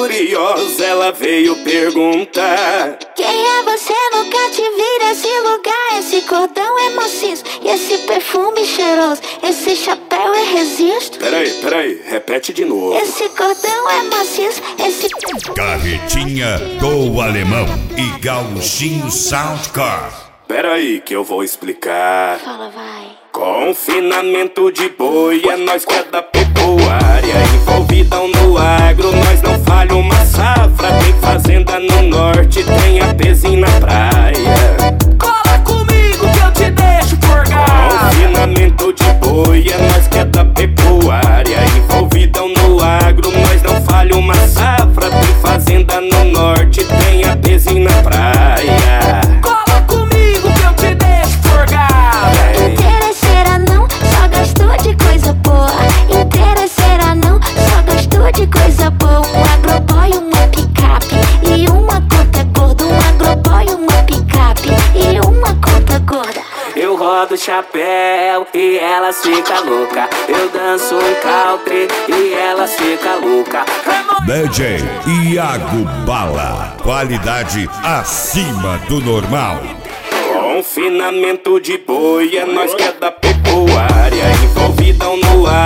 curiosa, ela veio perguntar: quem é você? Nunca te vi nesse lugar. Esse cordão é maciço e esse perfume cheiroso. Esse chapéu eu resisto. Peraí, repete de novo. Esse cordão é maciço, esse Carretinha do Alemão e Gauchinho Soundcar. Peraí que eu vou explicar. Fala, vai. Confinamento de boi, é nós que é da pecuária. Envolvidão no agro, nós não falha uma safra. Tem fazenda no norte, tem apezinho na praia. Cola comigo que eu te deixo forgar. Confinamento de boi, é nós que é da pecuária. Envolvidão no agro, nós não falha uma safra. Tem fazenda no norte, tem apezinho na praia. Cola comigo que eu te deixo forgar. Interesseira não, só gastou de coisa boa. Interesseira não, só gastou de coisa boa. Um agroboy, uma picape e uma conta gorda. Um agroboy, uma picape e uma conta gorda. Eu rodo chapéu e elas ficam louca. Eu danço um country e elas ficam louca. DJ Iago Bala. Qualidade acima do normal. Confinamento de boi, é nós que é da pecuária. Envolvidão no